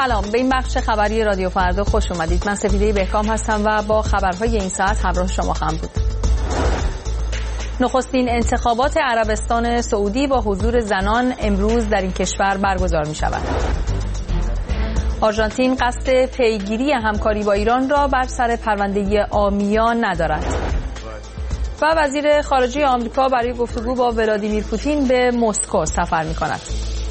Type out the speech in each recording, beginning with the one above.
سلام، به این بخش خبری رادیو فردا خوش اومدید. من سپیده بهکام هستم و با خبرهای این ساعت همراه شما خواهم بود. نخستین انتخابات عربستان سعودی با حضور زنان امروز در این کشور برگزار می شود. آرژانتین قصد پیگیری همکاری با ایران را بر سر پرونده آمیا ندارد. و وزیر خارجه آمریکا برای گفتگو با ولادیمیر پوتین به مسکو سفر می کند.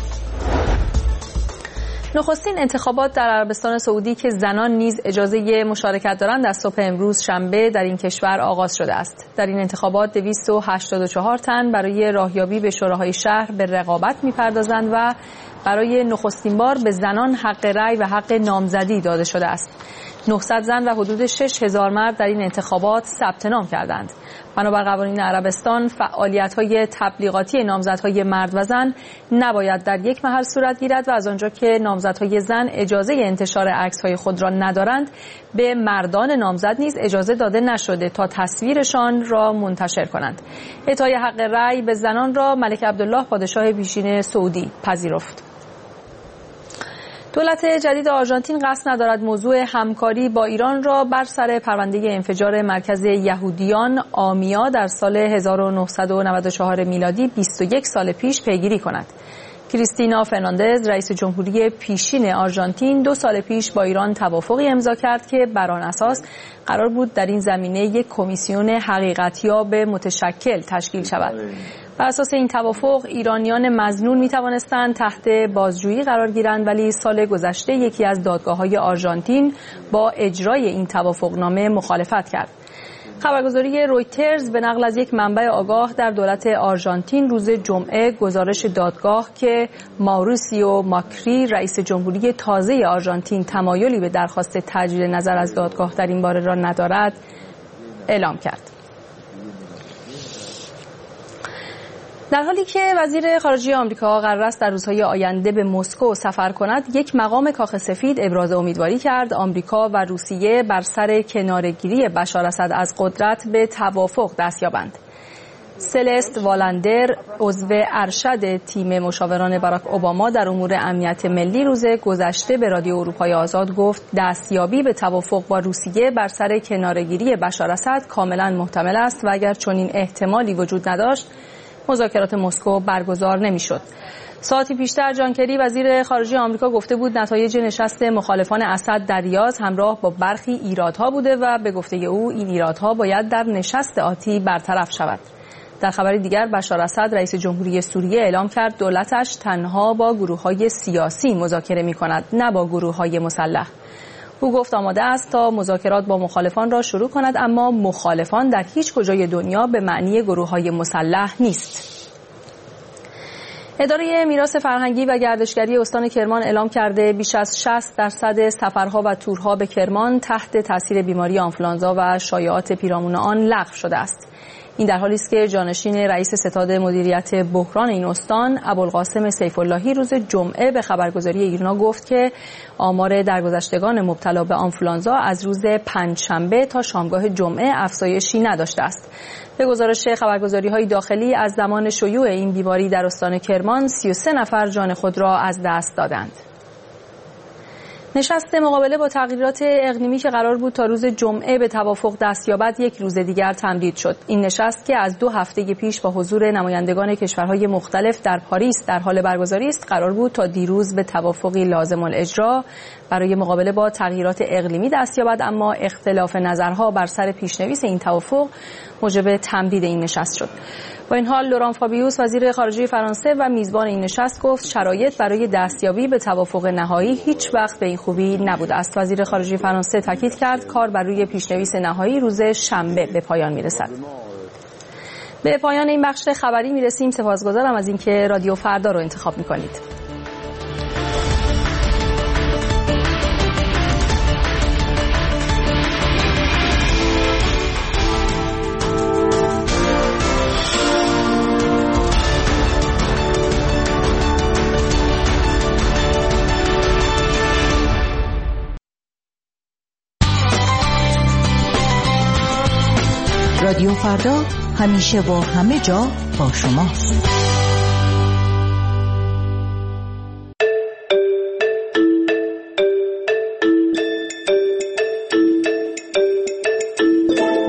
نخستین انتخابات در عربستان سعودی که زنان نیز اجازه مشارکت دارند از صبح امروز شنبه در این کشور آغاز شده است. در این انتخابات 284 تن برای راهیابی به شوراهای شهر به رقابت می‌پردازند و برای نخستین بار به زنان حق رأی و حق نامزدی داده شده است. 900 زن و حدود 6000 مرد در این انتخابات ثبت نام کردند. بنابر قوانین عربستان فعالیت‌های تبلیغاتی نامزدهای مرد و زن نباید در یک محل صورت گیرد و از آنجا که نامزدهای زن اجازه انتشار عکس‌های خود را ندارند، به مردان نامزد نیز اجازه داده نشده تا تصویرشان را منتشر کنند. اعطای حق رأی به زنان را ملک عبدالله پادشاه پیشین سعودی پذیرفت. دولت جدید آرژانتین قصد ندارد موضوع همکاری با ایران را بر سر پرونده انفجار مرکز یهودیان آمیا در سال 1994 میلادی 21 سال پیش پیگیری کند. کریستینا فرناندز رئیس جمهوری پیشین آرژانتین 2 سال پیش با ایران توافقی امضا کرد که بر آن اساس قرار بود در این زمینه یک کمیسیون حقیقتیاب متشکل تشکیل شود. بر اساس این توافق ایرانیان مظنون می توانستند تحت بازجویی قرار گیرند، ولی سال گذشته یکی از دادگاه‌های آرژانتین با اجرای این توافقنامه مخالفت کرد. خبرگزاری رویترز به نقل از یک منبع آگاه در دولت آرژانتین روز جمعه گزارش دادگاه که ماوریسیو ماکری رئیس جمهوری تازه آرژانتین تمایلی به درخواست تجدید نظر از دادگاه در این باره را ندارد اعلام کرد. در حالی که وزیر خارجه آمریکا قرار است در روزهای آینده به مسکو سفر کند، یک مقام کاخ سفید ابراز امیدواری کرد آمریکا و روسیه بر سر کناره‌گیری بشار اسد از قدرت به توافق دست یابند. سلست والندر عضو ارشد تیم مشاوران باراک اوباما در امور امنیت ملی روز گذشته به رادیو اروپای آزاد گفت دستیابی به توافق با روسیه بر سر کناره‌گیری بشار اسد کاملا محتمل است و اگر چنین احتمالی وجود نداشت مذاکرات مسکو برگزار نمی‌شد. ساعتی پیشتر جان کری وزیر خارجه آمریکا گفته بود نتایج نشست مخالفان اسد در ریاض همراه با برخی ایرادها بوده و به گفته او این ایرادها باید در نشست آتی برطرف شود. در خبری دیگر بشار اسد رئیس جمهوری سوریه اعلام کرد دولتش تنها با گروه‌های سیاسی مذاکره می‌کند، نه با گروه‌های مسلح. او گفت آماده است تا مذاکرات با مخالفان را شروع کند، اما مخالفان در هیچ کجای دنیا به معنی گروه‌های مسلح نیست. اداره میراث فرهنگی و گردشگری استان کرمان اعلام کرده بیش از 60% سفرها و تورها به کرمان تحت تاثیر بیماری آنفولانزا و شایعات پیرامون آن لغو شده است. این در حالی است که جانشین رئیس ستاد مدیریت بحران این استان ابوالقاسم سیف‌اللهی روز جمعه به خبرگزاری ایرنا گفت که آمار درگذشتگان مبتلا به آنفولانزا از روز پنجشنبه تا شامگاه جمعه افزایشی نداشته است. به گزارش خبرگزاری‌های داخلی از زمان شیوع این بیماری در استان کرمان 33 نفر جان خود را از دست دادند. نشست مقابله با تغییرات اقلیمی که قرار بود تا روز جمعه به توافق دست یابد یک روز دیگر تمدید شد. این نشست که از 2 هفته پیش با حضور نمایندگان کشورهای مختلف در پاریس در حال برگزاری است قرار بود تا دیروز به توافقی لازم الاجرا برای مقابله با تغییرات اقلیمی دست یابد، اما اختلاف نظرها بر سر پیشنویس این توافق موجب تمدید این نشست شد. با این حال لوران فابیوس وزیر خارجه فرانسه و میزبان این نشست گفت شرایط برای دستیابی به توافق نهایی هیچ وقت به این خوبی نبوده است. وزیر خارجه فرانسه تاکید کرد کار بر روی پیشنویس نهایی روز شنبه به پایان میرسد. به پایان این بخش خبری میرسیم. سپاسگزارم از اینکه رادیو فردا رو انتخاب میکنید. رادیو فردا همیشه و همه جا با شماست.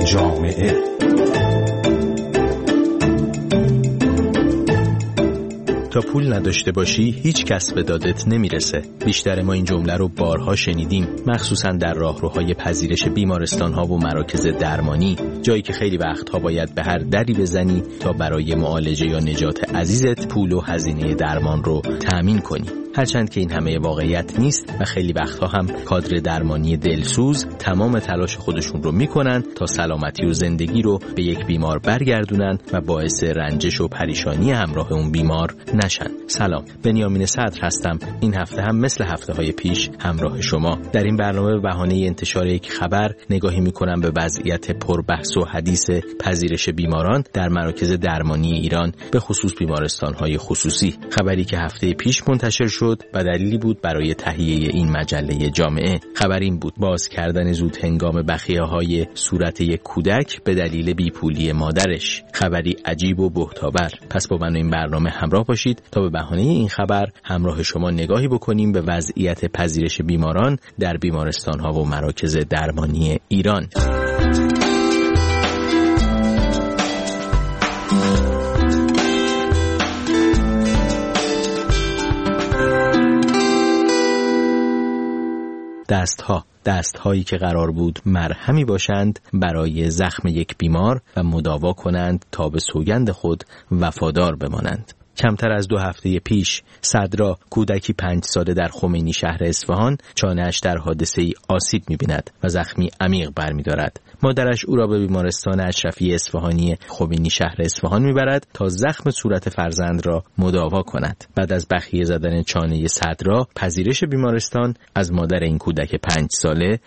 جامعه. تا پول نداشته باشی هیچ کس به دادت نمیرسه. بیشتر ما این جمله رو بارها شنیدیم، مخصوصا در راهروهای پذیرش بیمارستان‌ها و مراکز درمانی، جایی که خیلی وقتها باید به هر دری بزنی تا برای معالجه یا نجات عزیزت پول و هزینه درمان رو تأمین کنی. هرچند که این همه واقعیت نیست و خیلی وقتها هم کادر درمانی دلسوز تمام تلاش خودشون رو میکنن تا سلامتی و زندگی رو به یک بیمار برگردونن و باعث رنجش و پریشانی همراه اون بیمار نشن. سلام، بنیامین صدر هستم. این هفته هم مثل هفته‌های پیش همراه شما. در این برنامه به بهانه انتشار یک خبر نگاهی میکنم به وضعیت پربحث و حدیث پذیرش بیماران در مراکز درمانی ایران، به خصوص بیمارستان‌های خصوصی. خبری که هفته پیش منتشر شد و دلیلی بود برای تهیه این مجله جامعه. خبر این بود: باز کردن زود هنگام بخیه‌های صورت یک کودک به دلیل بیپولی مادرش. خبری عجیب و بهتاور. پس با من این برنامه همراه باشید تا به بهانه این خبر همراه شما نگاهی بکنیم به وضعیت پذیرش بیماران در بیمارستان‌ها و مراکز درمانی ایران. دستهایی که قرار بود مرهمی باشند برای زخم یک بیمار و مداوا کنند تا به سوگند خود وفادار بمانند. کمتر از 2 هفته پیش صدرا، کودکی 5 ساله در خمینی شهر اصفهان، چانه‌اش در حادثه‌ای آسیب می‌بیند و زخمی عمیق برمی‌دارد. مادرش او را به بیمارستان اشرفی اصفهانی خمینی شهر اصفهان می‌برد تا زخم صورت فرزند را مداوا کند. بعد از بخیه زدن چانه صدرا، پذیرش بیمارستان از مادر این کودک 5 ساله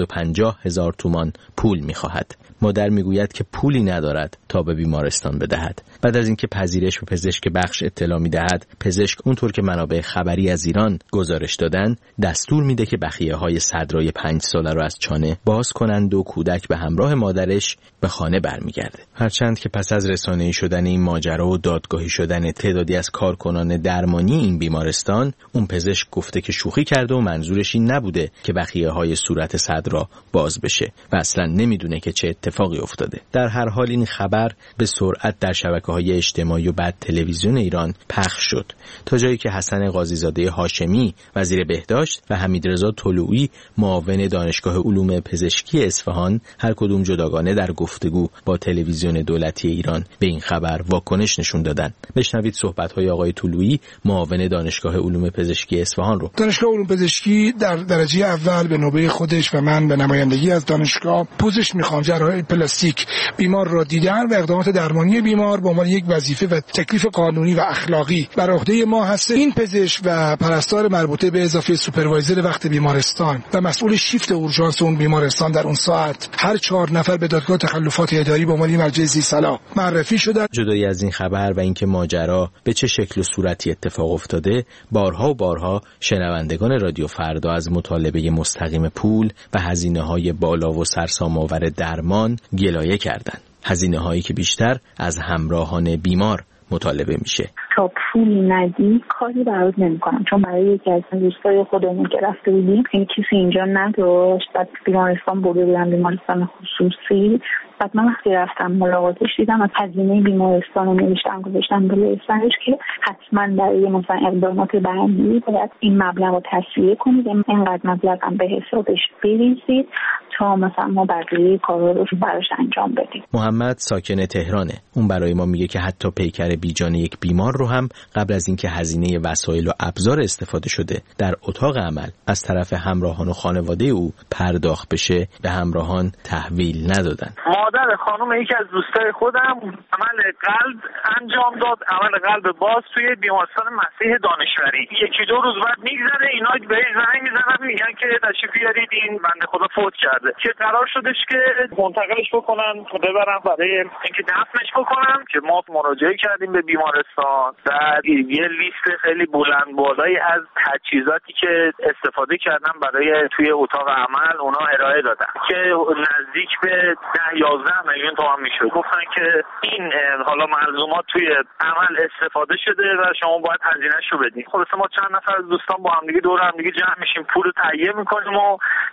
150,000 تومان پول می‌خواهد. مادر میگوید که پولی ندارد تا به بیمارستان بدهد. بعد از اینکه پذیرش به پزشک بخش اطلاع میدهد، پزشک اونطور که منابع خبری از ایران گزارش دادن، دستور میده که بخیه‌های صدرای 5 ساله را از چانه باز کنند و کودک به همراه مادرش به خانه برمیگرده. هرچند که پس از رسانه‌ای شدن این ماجرا و دادگاهی شدن تعدادی از کارکنان درمانی این بیمارستان، اون پزشک گفته که شوخی کرده و منظورش این نبوده که بخیه‌های صورت صدرا باز بشه و اصلا نمیدونه که چه اتفاقی افتاده. در هر حال این خبر به سرعت در شبکه‌های اجتماعی و بعد تلویزیون ایران پخش شد، تا جایی که حسن قاضی‌زاده هاشمی وزیر بهداشت و حمیدرضا طلویی معاون دانشگاه علوم پزشکی اصفهان هر کدوم جداگانه در گفتگو با تلویزیون دولتی ایران به این خبر واکنش نشون دادن. بشنوید صحبت‌های آقای طلویی، معاون دانشگاه علوم پزشکی اصفهان رو. دانشگاه علوم پزشکی در درجه اول به نوبه خودش و من به نمایندگی از دانشگاه پوزش می‌خوام جراحی پلاستیک بیمار را دیدن و اقدامات درمانی بیمار به عنوان یک وظیفه و تکلیف قانونی و اخلاقی بر عهده ما هست. این پزشک و پرستار مربوطه به اضافه سوپروایزر وقت بیمارستان و مسئول شیفت اورژانس اون بیمارستان در اون ساعت هر 4 نفر به دادگاه تخلفات اداری به عنوان مرجع ذی‌صلاح معرفی شدند. جدای از این خبر و اینکه ماجرا به چه شکل و صورتی اتفاق افتاده، بارها و بارها شنوندگان رادیو فردا از مطالبه مستقیم پول و هزینه‌های بالا و سرسام‌آور درمان گلایه کردند. هزینه‌هایی که بیشتر از همراهان بیمار مطالبه میشه. تا پولی ندی کاری برات نمی‌کنم، چون برای یکی از دوستای خودمون که رفته بودیم این کسی اینجا نداشت، بعد بیمارستان برده بودم بیمارستان خصوصی. بعد من وقتی رفتم ملاقاتش دیدم از هزینه بیمارستان رو نوشتم گذاشتم بالای سرش که حتما برای مثلا اقدامات بعدی باید این مبلغ رو تسویه کنید، اینقدر مبلغ هم به حسابش بریزید تا مثلا ما بقیه کارا رو براش انجام بدیم. محمد ساکن تهرانه. اون برای ما میگه که حتی پیکر بیجان یک بیمار رو هم قبل از اینکه هزینه وسایل و ابزار استفاده شده در اتاق عمل از طرف همراهان و خانواده او پرداخت بشه به همراهان تحویل ندادن. مادر خانم یکی از دوستای خودم عمل قلب انجام داد، عمل قلب باز توی بیمارستان مسیح دانشوری. 1-2 روز بعد میگذره اینا بهش زنگ میزنن میگن که تشریف بیارید این بنده خدا فوت کرده، که قرار شدش که منتقلش بکنن ببرن برای اینکه دفنش بکنن. که ما مراجعه کردیم به بیمارستان، در یه لیست خیلی بلند بالایی از تجهیزاتی که استفاده کردن برای توی اتاق عمل اونا ارائه دادن که نزدیک به 10-11 میلیون تومان میشد. گفتن که این حالا ملزومات توی عمل استفاده شده و شما باید هزینه‌شو بدین. خلاص ما چند نفر از دوستان با هم دیگه دور هم دیگه جمع میشیم، پول رو تهیه میکنیم و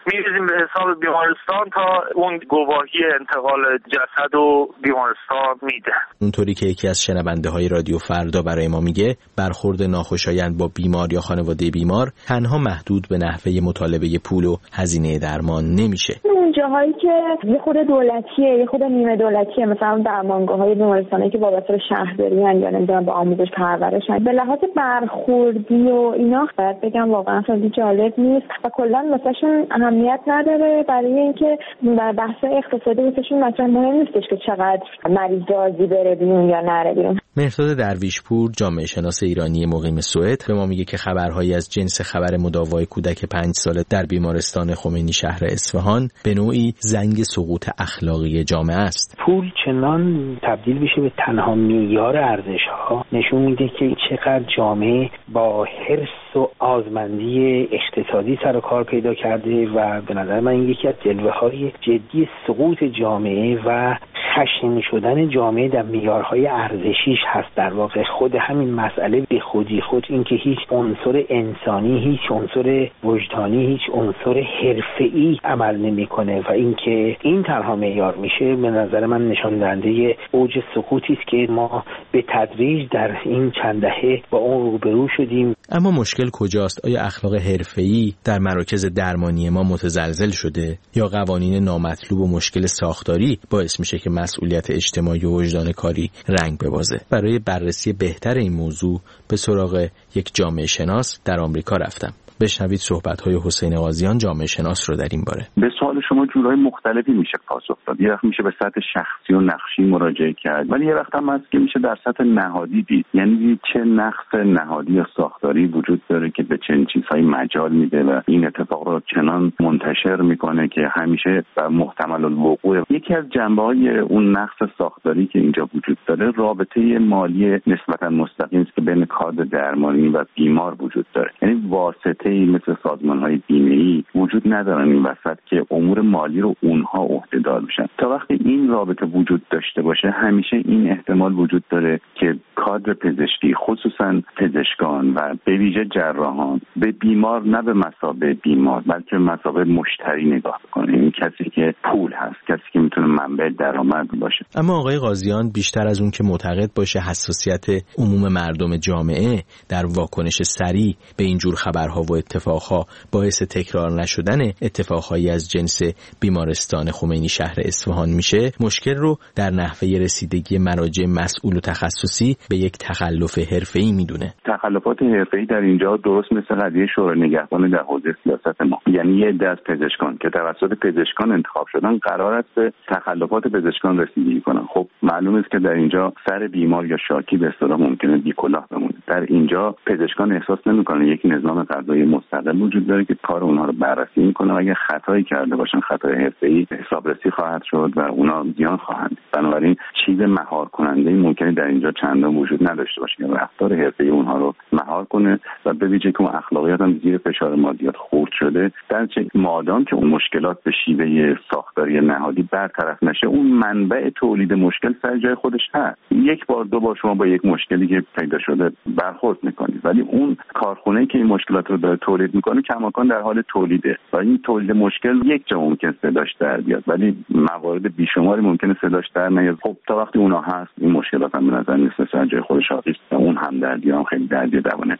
می‌ریزیم به حساب بیمارستان تا اون گواهی انتقال جسد و بیمارستان میده. اونطوری که یکی از شنونده‌های رادیو فردا برای ما میگه، برخورد ناخوشایند با بیمار یا خانواده بیمار تنها محدود به نحوه مطالبه پول و هزینه درمان نمیشه. اون جاهایی که یه خود دولتیه، یه خود نیمه دولتیه، مثلا درمانگاه‌های بیمارستانی که وابسته به شهرداری ان یا نمیدونم به آموزش پرورشن، به لحاظ برخوردی و اینا باید بگم واقعا خیلی جالب نیست و کلا واسهشون اهمیت نداره، برای اینکه در بحث اقتصادی واسهشون مثلا مهم نیستش که چقدر مریض راضی بره بیرون یا نره بیرون. مهرداد درویشپور، جامعه شناس ایرانی مقیم سوئد، به ما میگه که خبرهایی از جنس خبر مداوای کودک 5 ساله در بیمارستان خمینی شهر اصفهان به نوعی زنگ سقوط اخلاقی جامعه است. پول چنان تبدیل بشه به تنها معیار ارزش‌ها نشون میده که چقدر جامعه با حرص و آزمندی اقتصادی سر و کار پیدا کرده و به نظر من این یکی از جلوه‌های جدی سقوط جامعه و خشن شدن جامعه در معیارهای ارزشیش هست. در واقع خود همین مسئله به خودی خود این که هیچ عنصر انسانی، هیچ عنصر وجدانی، هیچ عنصر حرفه‌ای عمل نمی‌کنه و اینکه این تنها معیار میشه، به نظر من نشان دهنده اوج سقوطی است که ما به تدریج در این چند دهه با اون روبرو شدیم. اما مشکل کجاست؟ آیا اخلاق حرفه‌ای در مراکز درمانی ما متزلزل شده یا قوانین نامطلوب و مشکل ساختاری باعث میشه که مسئولیت اجتماعی و وجدان کاری رنگ ببازه؟ برای بررسی بهتر این موضوع به سراغ یک جامعه شناس در آمریکا رفتم. بشنوید صحبت‌های حسین قاضیان، جامعه شناس رو در این باره. به سوال شما جورای مختلفی میشه پاسخ داد. یه وقت میشه به سطح شخصی و نقشی مراجعه کرد، ولی یه وقت هم هست که میشه در سطح نهادی دید. یعنی چه نقص نهادی یا ساختاری وجود داره که به چنین چیزهای مجال میده و این اتفاق رو چنان منتشر میکنه که همیشه محتمل الوقوع. یکی از جنبه‌های اون نقص ساختاری که اینجا وجود داره، رابطه مالی نسبتا مستقیم است که بین کادر درمانی و بیمار وجود داره. یعنی واسطه مثل سازمان‌های بیمه‌ای وجود ندارن این وسط که امور مالی رو اونها عهده‌دار بشن. تا وقتی این رابطه وجود داشته باشه، همیشه این احتمال وجود داره که کادر پزشکی، خصوصا پزشکان و به ویژه جراحان، به بیمار نه به مثابه بیمار بلکه به مثابه مشتری نگاه کنه. این کسی که پول هست، کسی که میتونه منبع درآمد باشه. اما آقای قاضیان بیشتر از اون که معتقد باشه حساسیت عموم مردم جامعه در واکنش سریع به این جور خبرها و اتفاقها باعث تکرار نشدن اتفاقهایی از جنس بیمارستان خمینی شهر اصفهان میشه، مشکل رو در نحوه رسیدگی مراجع مسئول و تخصصی به یک تخلف حرفه‌ای میدونه. تخلفات حرفه‌ای در اینجا درست مثل قضیه شورای نگهبان در حوزه سیاست ما، یعنی یه عده از پزشکان که توسط پزشکان انتخاب شدن قرار است به تخلفات پزشکان رسیدگی کنن. خب معلوم است که در اینجا سر بیمار یا شاکی به اصطلاح ممکنه بی‌کلاه بمونه. در اینجا پزشکان احساس نمی‌کنن یک نظام قضایی مستقل وجود داره که کار اونها رو بررسی میکنه و اگه خطایی کرده باشن، خطای حرفه‌ای حسابرسی خواهد شد و اونا زیان خواهند. بنابراین چیز مهار کننده ممکنه در اینجا چندان وجود نداشته باشه که رفتار حرفه‌ای اونها رو مهار کنه و به ویژه که اون اخلاقیات هم زیر فشار مادیات خورد شده. در چه مادام که اون مشکلات به شیوه ساختاری نهادی برطرف نشه، اون منبع تولید مشکل سر جای خودش هست. یک بار دو بار شما با یک مشکلی که پیدا شده برخورد میکنید، ولی اون کارخونه‌ای که این مشکلات رو داره تولید میکنه کماکان در حال تولیده و این تولید مشکل یک جا ممکن صداش در بیاد، ولی موارد بیشماری ممکنه صداش در نیاد. خب تا وقتی اونا هست، این مشکلات هم به نظر نیست سر جای خودش حاضر است. اون هم دردی هم خیلی دردی دوانه.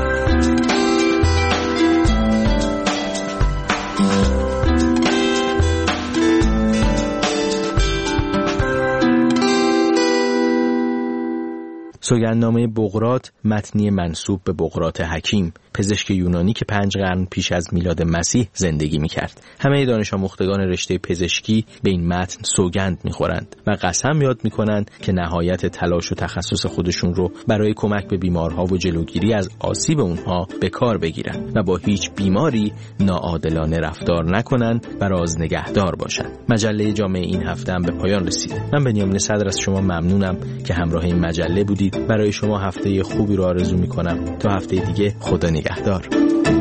سوگندنامه بقراط، متنی منسوب به بقراط حکیم، پزشک یونانی که 5 قرن پیش از میلاد مسیح زندگی می‌کرد. همه دانش آموختگان رشته پزشکی به این متن سوگند می‌خورند و قسم یاد می‌کنند که نهایت تلاش و تخصص خودشون رو برای کمک به بیمارها و جلوگیری از آسیب اونها به کار بگیرند و با هیچ بیماری ناعادلانه رفتار نکنند و راز نگهدار باشند. مجله جامعه این هفته هم به پایان رسیده. من بنیامین صدر از شما ممنونم که همراه این مجله بودید. برای شما هفته خوبی رو آرزو می‌کنم. تا هفته دیگه، خدا نگهدار.